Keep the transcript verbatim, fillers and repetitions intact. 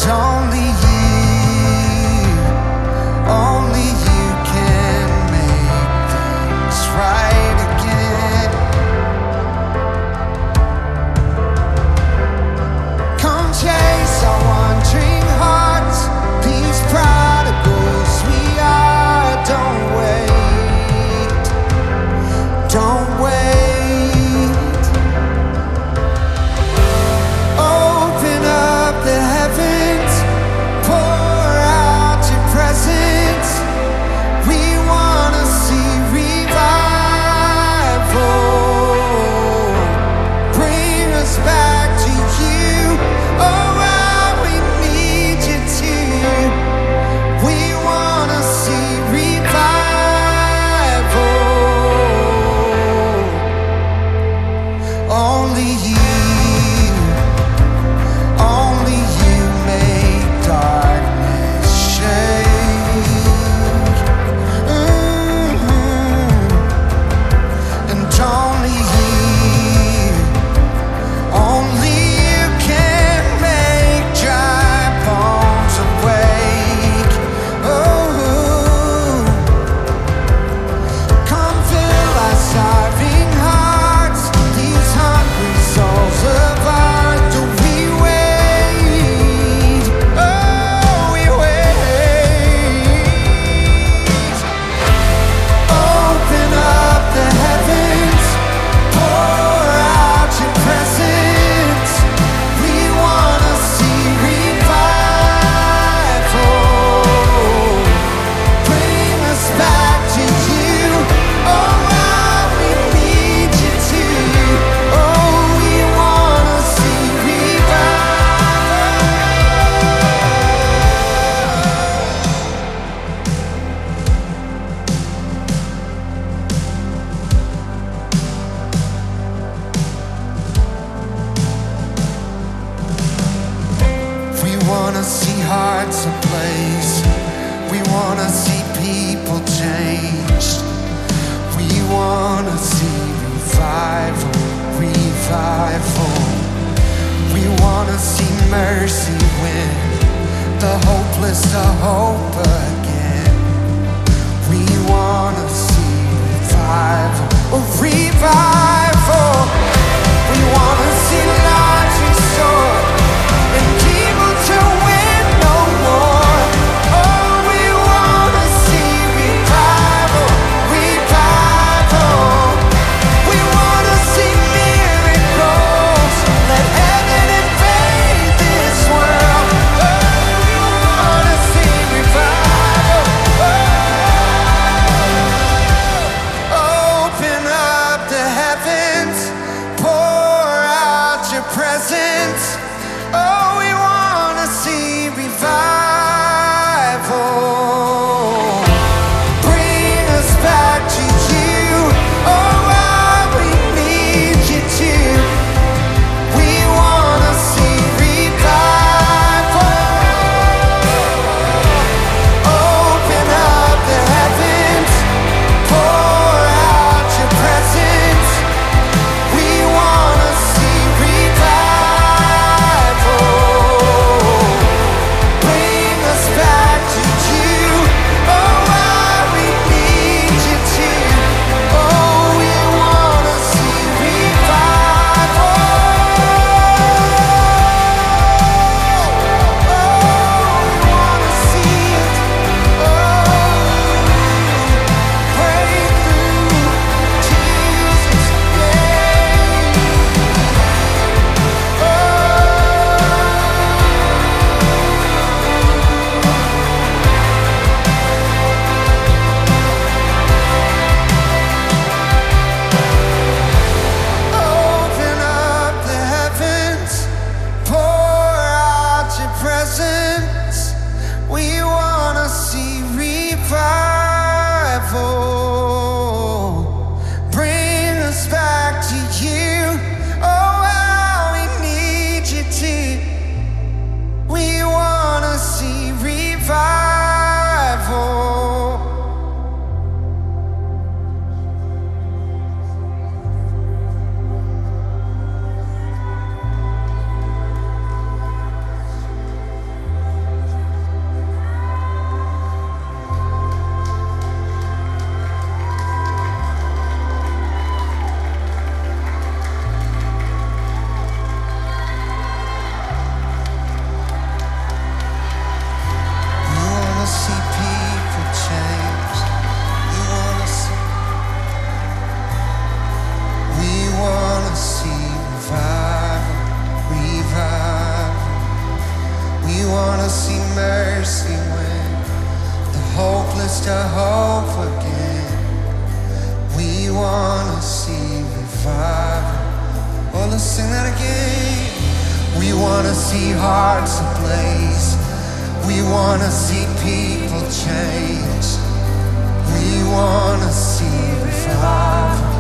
only you, only you can make things right again. Come chase our wandering hearts, these prodigals we are. Don't wait, don't wait. Open up the heavens, pour out your presence. We wanna see revival. Bring us back to you. Oh, how we need you to. We wanna see revival. Only you, only you make darkness shake. Mhm. And only you, only you can make dry bones awake. Oh, come fill our starving hearts, these hungry souls of ours. Do we wait? Oh, we wait. Open up the heavens, pour out your presence. We wanna see revival. Bring us back to you. Oh, how we need you to. Oh, we wanna see revival. We wanna see hearts ablaze. We wanna see people changed. We wanna see revival, revival. We wanna see mercy win, the hopeless to hope again. We wanna see revival, a revival. We wanna see lives restored and people to win no more. Oh, we wanna see revival, revival. We wanna see miracles. Let heaven invade this world. Oh, we wanna see revival. Oh, open up the heavens, pour out your wanna see mercy win, the hopeless to hope again. We wanna see revival. Oh, let's sing that again. We wanna see hearts ablaze. We wanna see people change. We wanna see revival.